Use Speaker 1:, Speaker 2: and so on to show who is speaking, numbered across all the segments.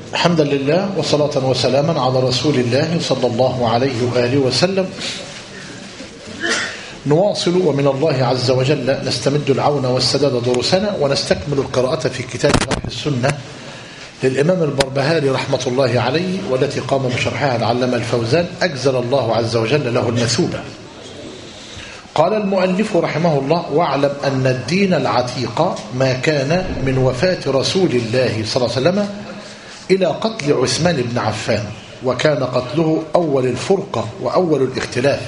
Speaker 1: حمدا لله وصلاة وسلاما على رسول الله صلى الله عليه وآله وسلم. نواصل ومن الله عز وجل نستمد العون والسداد دروسنا، ونستكمل القراءة في كتاب شرح السنة للإمام البربهاري رحمة الله عليه، والتي قام بشرحها العلامة الفوزان أجزل الله عز وجل له المثوبة. قال المؤلف رحمه الله: واعلم أن الدين العتيق ما كان من وفاة رسول الله صلى الله عليه وسلم إلى قتل عثمان بن عفان، وكان قتله أول الفرقة وأول الاختلاف،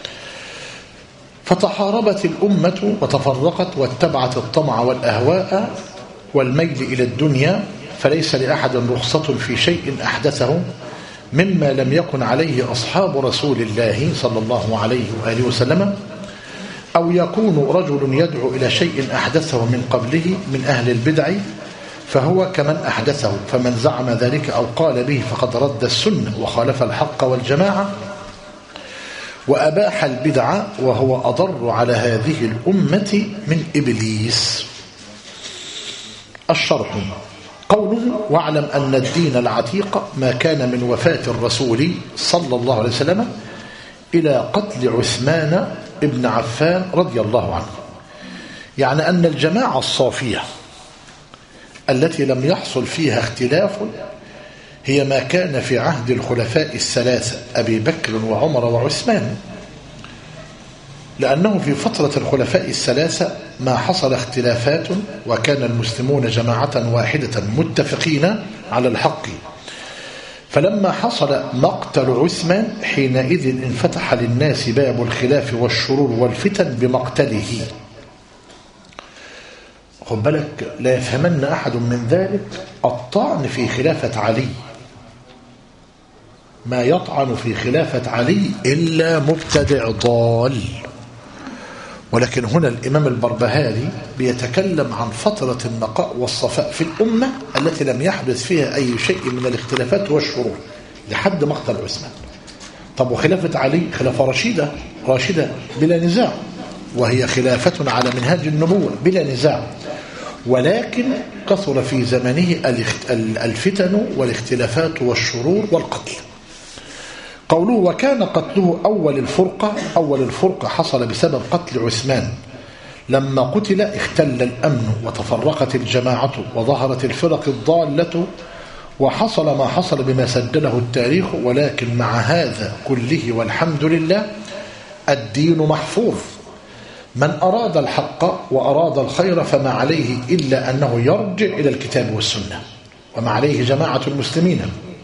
Speaker 1: فتحاربت الأمة وتفرقت واتبعت الطمع والأهواء والميل إلى الدنيا، فليس لأحد رخصة في شيء أحدثه مما لم يكن عليه أصحاب رسول الله صلى الله عليه وآله وسلم، أو يكون رجل يدعو إلى شيء أحدثه من قبله من أهل البدع فهو كمن أحدثه، فمن زعم ذلك أو قال به فقد رد السنة وخالف الحق والجماعة وأباح البدع، وهو أضر على هذه الأمة من إبليس. الشرح: قوله: واعلم أن الدين العتيق ما كان من وفاة الرسول صلى الله عليه وسلم إلى قتل عثمان ابن عفان رضي الله عنه، يعني أن الجماعة الصافية التي لم يحصل فيها اختلاف هي ما كان في عهد الخلفاء الثلاثة أبي بكر وعمر وعثمان، لأنه في فترة الخلفاء الثلاثة ما حصل اختلافات، وكان المسلمون جماعة واحدة متفقين على الحق، فلما حصل مقتل عثمان حينئذ انفتح للناس باب الخلاف والشرور والفتن بمقتله. خد بالك، لا يفهمن أحد من ذلك الطعن في خلافة علي، ما يطعن في خلافة علي إلا مبتدع ضال. ولكن هنا الإمام البربهاري بيتكلم عن فترة النقاء والصفاء في الأمة التي لم يحدث فيها أي شيء من الاختلافات والشرور لحد مقتل عثمان. طب وخلافة علي خلافة راشدة بلا نزاع، وهي خلافة على منهاج النبوة بلا نزاع، ولكن كثر في زمنه الفتن والاختلافات والشرور والقتل. قوله: وكان قتله أول الفرقة حصل بسبب قتل عثمان. لما قتل اختل الأمن وتفرقت الجماعة وظهرت الفرق الضالة، وحصل ما حصل بما سجله التاريخ، ولكن مع هذا كله والحمد لله الدين محفوظ. من أراد الحق وأراد الخير فما عليه إلا أنه يرجع إلى الكتاب والسنة، وما عليه جماعة المسلمين،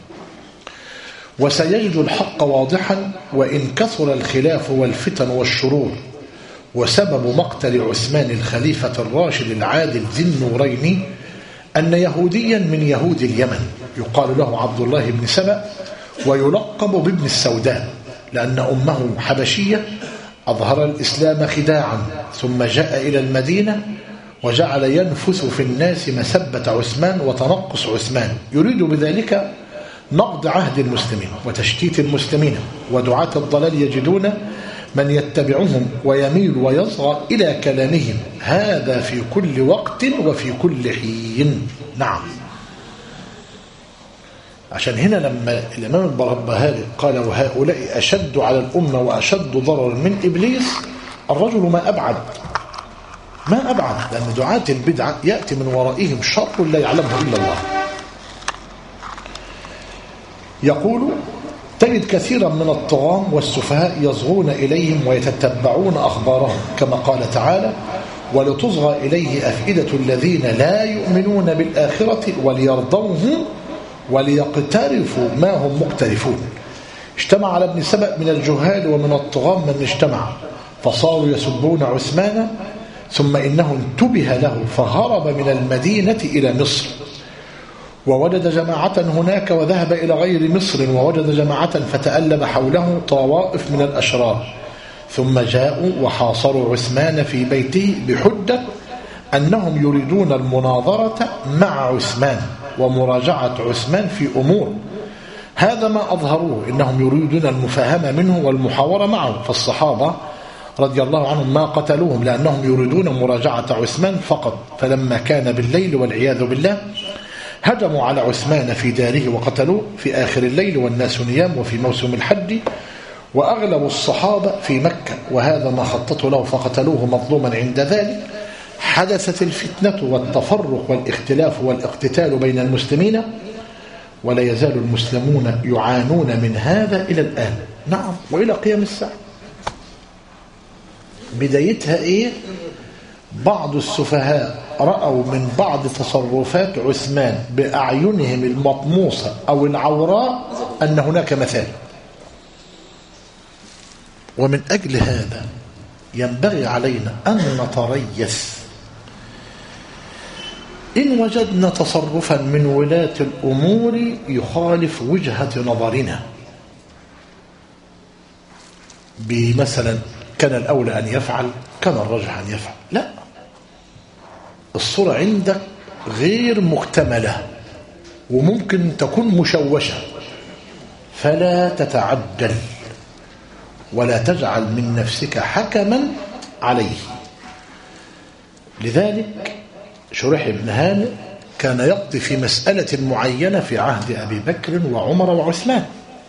Speaker 1: وسيجد الحق واضحا وإن كثر الخلاف والفتن والشرور. وسبب مقتل عثمان الخليفة الراشد العادل ذي النورين أن يهوديا من يهود اليمن يقال له عبد الله بن سبأ، ويلقب بابن السوداء، لأن أمه حبشية، أظهر الإسلام خداعا ثم جاء إلى المدينة وجعل ينفث في الناس مسبة عثمان وتنقص عثمان، يريد بذلك نقض عهد المسلمين وتشتيت المسلمين، ودعاة الضلال يجدون من يتبعهم ويميل ويصغى إلى كلامهم، هذا في كل وقت وفي كل حين. نعم، عشان هنا لما الإمام البربهاري قال: وهؤلاء أشد على الأمة وأشد ضررا من إبليس، الرجل ما أبعد، لأن دعاة البدعة يأتي من ورائهم شر لا يعلمه إلا الله. يقول: تجد كثيرا من الطغاة والسفهاء يصغون إليهم ويتتبعون أخبارهم، كما قال تعالى: ولتصغى إليه أفئدة الذين لا يؤمنون بالآخرة وليرضوه وليقترفوا ما هم مقترفون. اجتمع على ابن سبأ من الجهال ومن الطغاة من اجتمع، فصاروا يسبون عثمان، ثم إنه انتبه له فهرب من المدينة إلى مصر، ووجد جماعة هناك، وذهب إلى غير مصر ووجد جماعة فتألب حوله طوائف من الأشرار، ثم جاءوا وحاصروا عثمان في بيته بحجة أنهم يريدون المناظرة مع عثمان ومراجعة عثمان في أمور، هذا ما أظهروه، إنهم يريدون المفاهمة منه والمحاورة معه. فالصحابة رضي الله عنهم ما قتلوهم لأنهم يريدون مراجعة عثمان فقط. فلما كان بالليل والعياذ بالله هجموا على عثمان في داره وقتلوه في آخر الليل والناس نيام وفي موسم الحج، وأغلب الصحابة في مكة، وهذا ما خططوا له فقتلوه مظلوما. عند ذلك حدثت الفتنة والتفرق والاختلاف والاقتتال بين المسلمين، ولا يزال المسلمون يعانون من هذا إلى الآن. نعم، وإلى قيام الساعة. بدايتها إيه؟ بعض السفهاء رأوا من بعض تصرفات عثمان بأعينهم المطموسة أو العوراء أن هناك مثال. ومن أجل هذا ينبغي علينا أن نتريث إن وجدنا تصرفا من ولاة الأمور يخالف وجهة نظرنا، بمثلا كان الأولى أن يفعل، كان الرجح أن يفعل. لا، الصورة عندك غير مكتملة وممكن تكون مشوشة، فلا تتعجل ولا تجعل من نفسك حكما عليه. لذلك شريح بن هانئ كان يقضي في مسألة معينة في عهد أبي بكر وعمر وعثمان،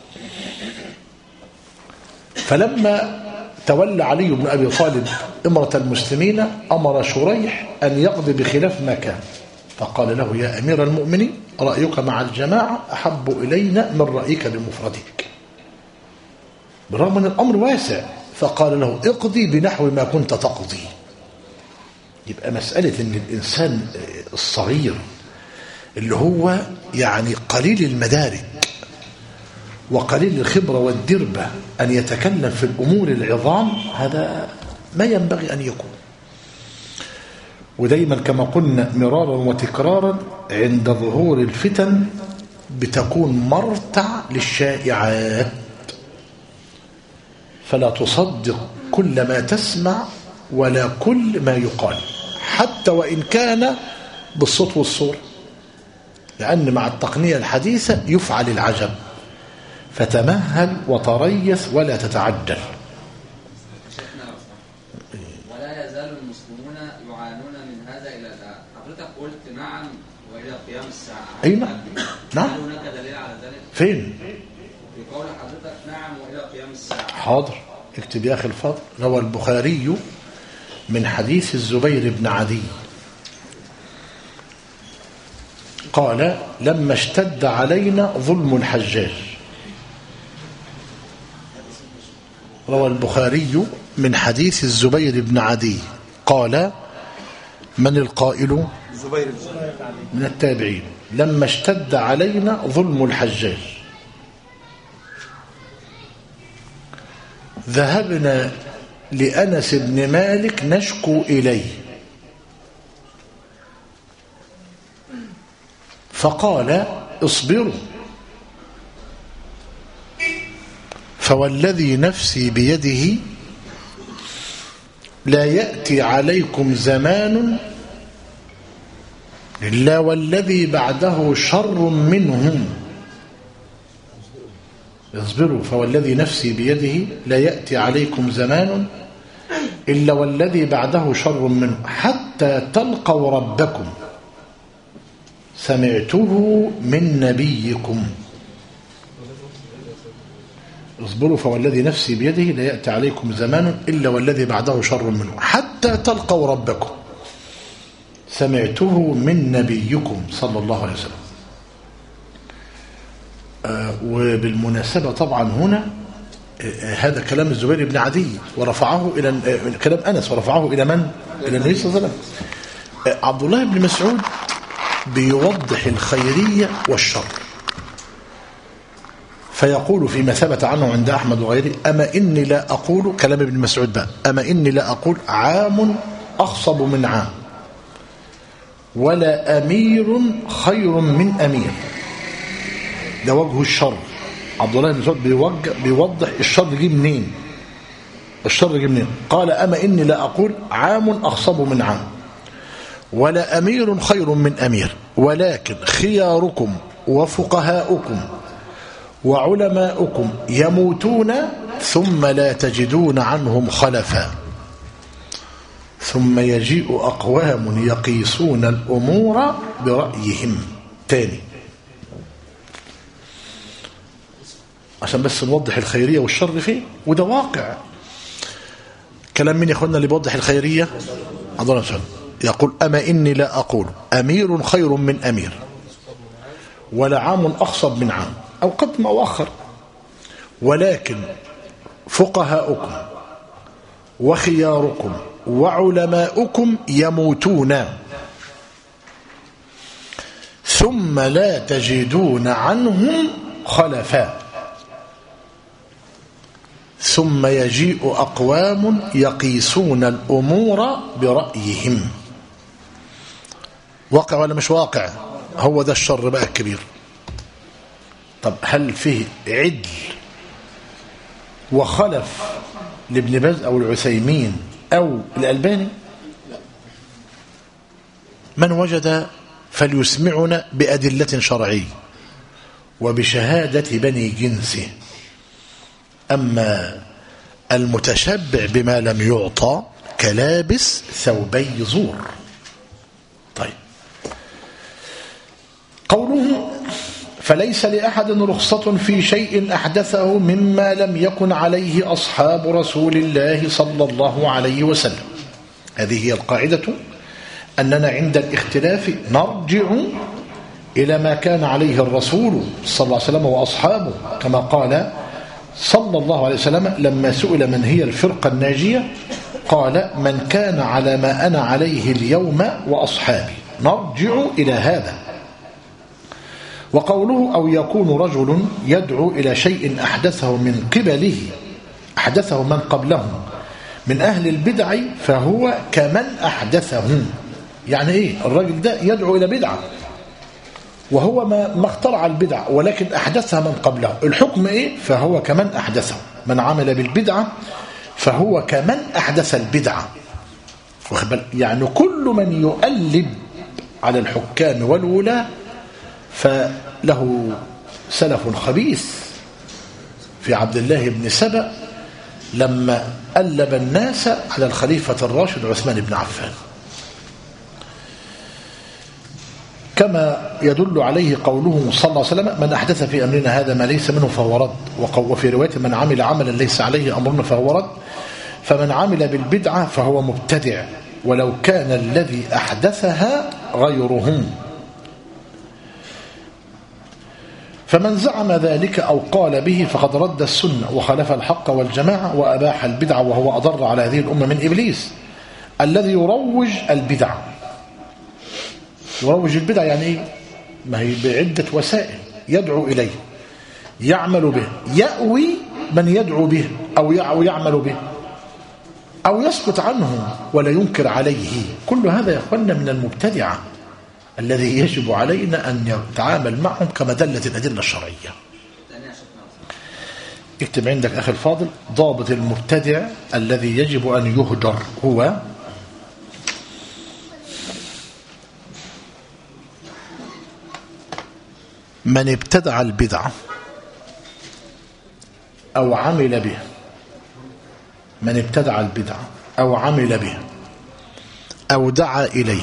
Speaker 1: فلما تولى علي بن أبي طالب إمرة المسلمين أمر شريح أن يقضي بخلاف ما كان، فقال له: يا أمير المؤمنين، رأيك مع الجماعة أحب إلينا من رأيك لمفردك، بالرغم من الأمر واسع. فقال له: اقضي بنحو ما كنت تقضي. يبقى مسألة أن الإنسان الصغير اللي هو يعني قليل المدارك وقليل الخبرة والدربة أن يتكلم في الأمور العظام، هذا ما ينبغي أن يكون. ودايما كما قلنا مرارا وتكرارا، عند ظهور الفتن بتكون مرتع للشائعات، فلا تصدق كل ما تسمع ولا كل ما يقال، حتى وإن كان بالصوت والصورة، لأن مع التقنية الحديثة يفعل العجب. فتمهل وتريث ولا تتعجل.
Speaker 2: ولا يزال المسلمون يعانون من هذا إلى الآن. حضرتك قلت نعم وإلى قيام الساعة.
Speaker 1: أي نعم.
Speaker 2: هل هناك دليل على ذلك؟
Speaker 1: فين؟
Speaker 2: في قول حضرتك نعم وإلى قيام الساعة.
Speaker 1: حاضر، اكتب يا أخي الفاضل. روى البخاري من حديث الزبير بن عدي قال: لما اشتد علينا ظلم الحجاج. روى البخاري من حديث الزبير بن عدي قال: من القائل؟
Speaker 3: الزبير
Speaker 1: من التابعين. لما اشتد علينا ظلم الحجاج ذهبنا لأنس بن مالك نشكو إليه، فقال: اصبروا، فوالذي نفسي بيده لا يأتي عليكم زمان إلا والذي بعده شر منهم. اصبروا، فوالذي نفسي بيده لا يأتي عليكم زمان إلا والذي بعده شر منه حتى تلقوا ربكم، سمعته من نبيكم. اصبروا، فوالذي نفسي بيده لا يأتي عليكم زمان إلا والذي بعده شر منه حتى تلقوا ربكم، سمعته من نبيكم صلى الله عليه وسلم. وبالمناسبة طبعا هنا هذا كلام الزبير بن عدي ورفعه إلى كلام أنس ورفعه إلى من؟ إلى النبي صلى الله عليه وسلم. عبد الله بن مسعود بيوضح الخيرية والشر، فيقول فيما ثبت عنه عند أحمد وغيره: أما إني لا أقول، كلام ابن مسعود بقى، أما إني لا أقول عام أخصب من عام، ولا أمير خير من أمير. ده وجه الشر. عبد الله بن مسعود بيوضح الشر جه منين. الشر جه منين؟ قال: أما إني لا أقول عام أخصب من عام، ولا أمير خير من أمير، ولكن خياركم وفقهاؤكم وعلماؤكم يموتون ثم لا تجدون عنهم خلفا، ثم يجيء أقوام يقيسون الأمور برأيهم. تاني عشان بس نوضح الخيرية والشر فيه، وده واقع. كلام من يا اخوانا اللي بيوضح الخيرية؟ عبد الله يقول أما إني لا أقول أمير خير من أمير ولا عام أخصب من عام أو قدم أو أخر، ولكن فقهاؤكم وخياركم وعلماؤكم يموتون ثم لا تجدون عنهم خلفا، ثم يجيء أقوام يقيسون الأمور برأيهم. واقع ولا مش واقع؟ هو ده الشر بقى الكبير. طب هل فيه عدل وخلف لابن باز أو العثيمين أو الألباني؟ من وجد فليسمعنا بأدلة شرعية وبشهادة بني جنسه. أما المتشبع بما لم يعطى كلابس ثوبي زور. طيب، قوله فليس لأحد رخصة في شيء أحدثه مما لم يكن عليه أصحاب رسول الله صلى الله عليه وسلم. هذه هي القاعدة، أننا عند الاختلاف نرجع إلى ما كان عليه الرسول صلى الله عليه وسلم وأصحابه، كما قال صلى الله عليه وسلم لما سئل من هي الفرقة الناجية قال من كان على ما أنا عليه اليوم وأصحابي. نرجع إلى هذا. وقوله أو يكون رجل يدعو إلى شيء أحدثه من قبله أحدثه من قبله من أهل البدع فهو كمن أحدثه. يعني إيه؟ الرجل ده يدعو إلى بدعة وهو ما اخترع البدع ولكن أحدثها من قبله، الحكم إيه؟ فهو كمن أحدثه. من عمل بالبدعة فهو كمن أحدث البدعة. يعني كل من يؤلب على الحكام والولاة فله سلف خبيث في عبد الله بن سبأ لما ألب الناس على الخليفة الراشد عثمان بن عفان، كما يدل عليه قوله صلى الله عليه وسلم من أحدث في أمرنا هذا ما ليس منه فهو رد، وفي رواية من عمل عملا ليس عليه أمرنا فهو رد. فمن عمل بالبدعة فهو مبتدع ولو كان الذي أحدثها غيرهم. فمن زعم ذلك أو قال به فقد رد السنة وخالف الحق والجماعة وأباح البدعة، وهو أضر على هذه الأمة من إبليس الذي يروج البدع. يروج البدع يعني إيه؟ ما هي بعدة وسائل يدعو إليه، يعمل به، يأوي من يدعو به أو يعمل به أو يسكت عنه ولا ينكر عليه. كل هذا يا أخوانا من المبتدعة الذي يجب علينا أن نتعامل معهم كما دلت الأدلة الشرعية. اكتب عندك أخي الفاضل ضابط المبتدع الذي يجب أن يهجر هو من ابتدع البدعة أو عمل به. من ابتدع البدعة أو عمل به أو دعا إليه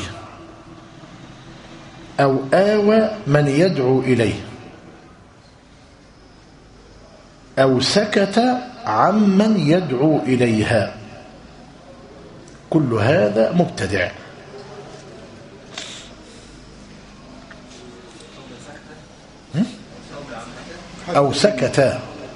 Speaker 1: أو آوى من يدعو إليه أو سكت عمن يدعو إليها، كل هذا مبتدع. أو سكت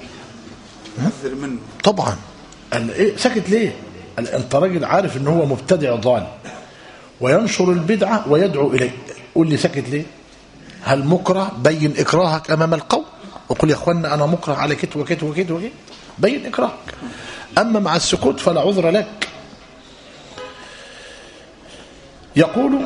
Speaker 1: طبعا. سكت ليه؟ أنت راجل عارف أنه هو مبتدع ضال وينشر البدعة ويدعو إليه، قول لي سكت ليه؟ هل مكره؟ بين إكراهك أمام القوم وقل يا أخوانا أنا مكره على كت وكت وكت وكت، بين إكراهك. أما مع السكوت فلا عذر لك. يقول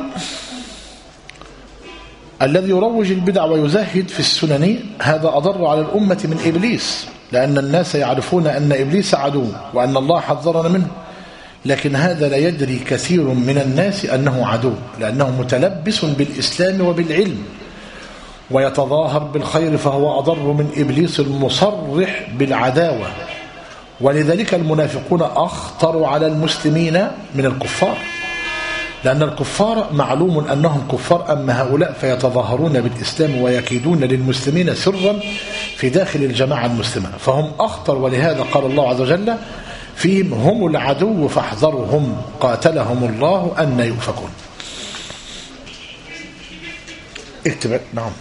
Speaker 1: الذي يروج البدع ويزهد في السنن هذا أضر على الأمة من إبليس، لأن الناس يعرفون أن إبليس عدو وأن الله حذرنا منه، لكن هذا لا يدري كثير من الناس أنه عدو، لأنه متلبس بالإسلام وبالعلم ويتظاهر بالخير، فهو أضر من إبليس المصرح بالعداوة. ولذلك المنافقون أخطر على المسلمين من الكفار، لأن الكفار معلوم أنهم كفار، أما هؤلاء فيتظاهرون بالإسلام ويكيدون للمسلمين سرا في داخل الجماعة المسلمة، فهم أخطر. ولهذا قال الله عز وجل فيهم هم العدو فاحذرهم قاتلهم الله أن يؤفكون. اكتب. نعم.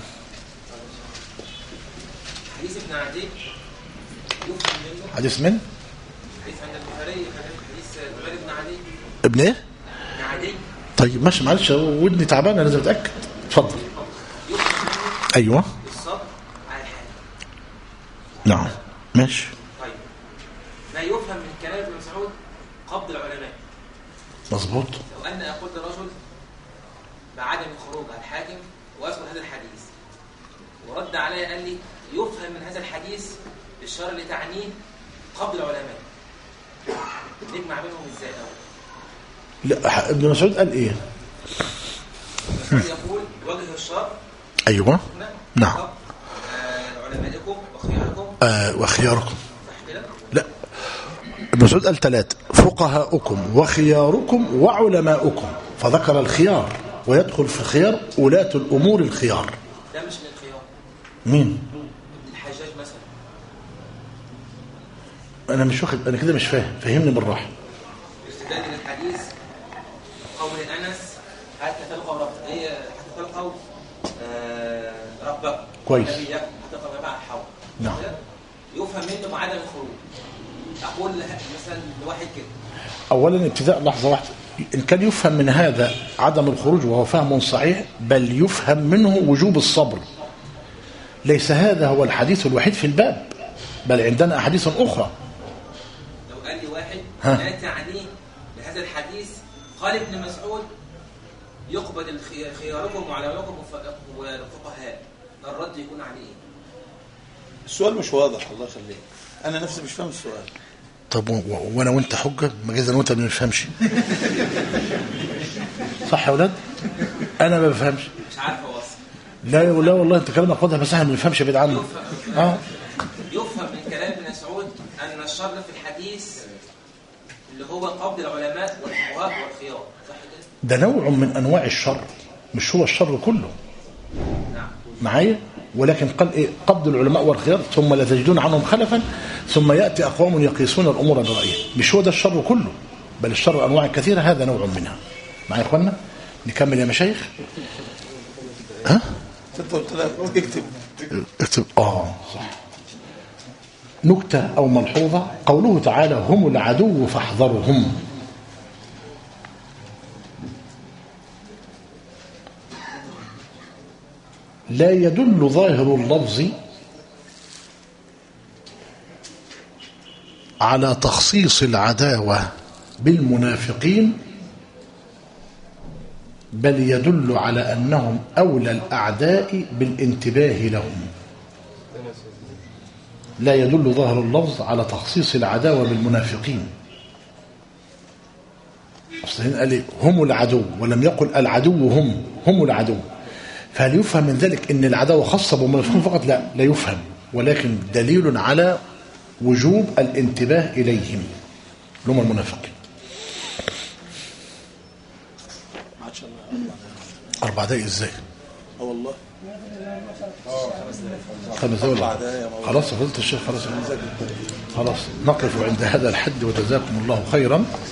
Speaker 3: حديث ابن عدي يفهم منه.
Speaker 1: حديث من؟
Speaker 3: حديث عند البخاري حديث زبير بن عدي.
Speaker 1: ابن ايه؟
Speaker 3: ابن عدي.
Speaker 1: طيب ماشي، معلش ودني تعبانه لازم اتاكد. اتفضل. ايوه.
Speaker 3: الصبر على الحال.
Speaker 1: نعم ماشي.
Speaker 3: طيب ما يفهم من كلام ابن مسعود قبض العلماء.
Speaker 1: مظبوط.
Speaker 3: لو ان اقول لرجل بعدم الخروج على الحاكم واذكر هذا الحديث ورد علي قال لي يفهم من هذا الحديث الشر اللي تعنيه قبض العلماء، نجمع بينهم ازاي الاول؟
Speaker 1: لا ابن مسعود قال ايه؟
Speaker 3: يقول وجه الشر.
Speaker 1: ايوه. نعم.
Speaker 3: علمائكم وخياركم.
Speaker 1: وخياركم.
Speaker 3: صح كده؟
Speaker 1: لا ابن مسعود قال 3: فقهاؤكم وخياركم وعلماؤكم، فذكر الخيار، ويدخل في الخيار ولاة الامور الخيار.
Speaker 3: ده مش من الخيار.
Speaker 1: مين؟
Speaker 3: ابن الحجاج مثلا.
Speaker 1: انا مش واخد، انا كده مش فاهم، فهمني بالراحه.
Speaker 3: استدلال الحديث قول انس حتى تلقوا ربكم
Speaker 1: كويس.
Speaker 3: الذي حتى تلقوا مع الحوض.
Speaker 1: نعم.
Speaker 3: يفهم منه عدم الخروج. اقول مثلا لواحد كده.
Speaker 1: اولا ابتداء لحظه واحده، ان كان يفهم من هذا عدم الخروج وهو فهم صحيح، بل يفهم منه وجوب الصبر. ليس هذا هو الحديث الوحيد في الباب، بل عندنا احاديث اخرى.
Speaker 3: لو قال لي واحد لا تعنيه بهذا الحديث قال ابن مسعود يقبل خياركم وعلماءكم والفقهاء، الرد يكون عليه ايه؟
Speaker 4: السؤال مش واضح، الله يخليك، انا نفسي مش فاهم السؤال.
Speaker 1: طب وانا وانت حجه؟ ما جايز انا وانت ما بنفهمش. صح يا اولاد؟ انا ما بفهمش.
Speaker 3: مش عارف اوصل.
Speaker 1: لا والله انت كلامك واضح، بس احنا ما بنفهمش بعيد عنه.
Speaker 3: يفهم من كلام ابن مسعود ان الشر في الحديث اللي هو قبض العلماء والفقهاء والخيار، صح كده؟
Speaker 1: ده نوع من انواع الشر، مش هو الشر كله.
Speaker 3: نعم.
Speaker 1: معايا؟ ولكن قال ايه؟ قبض العلماء والخيار ثم لا تجدون عنهم خلفا ثم ياتي اقوام يقيسون الامور برأيهم. مش هو ده الشر كله، بل الشر انواع كثيره، هذا نوع منها. معايا يا اخوانا؟ نكمل يا مشايخ. ها؟ اكتب. صح. نكته او ملحوظه، قوله تعالى هم العدو فاحذرهم. لا يدل ظاهر اللفظ على تخصيص العداوة بالمنافقين، بل يدل على أنهم أولى الأعداء بالانتباه لهم. لا يدل ظاهر اللفظ على تخصيص العداوة بالمنافقين. أصلا قال هم العدو ولم يقل العدو هم العدو، فهل يفهم من ذلك ان العداوه خاصه بالمنافقين فقط؟ لا يفهم، ولكن دليل على وجوب الانتباه اليهم اللي هم المنافقين. 4 دقائق ازاي؟
Speaker 4: والله
Speaker 1: 5 دقائق. خلاص فضلت الشيخ. خلاص نقف عند هذا الحد، وجزاكم الله خيرا.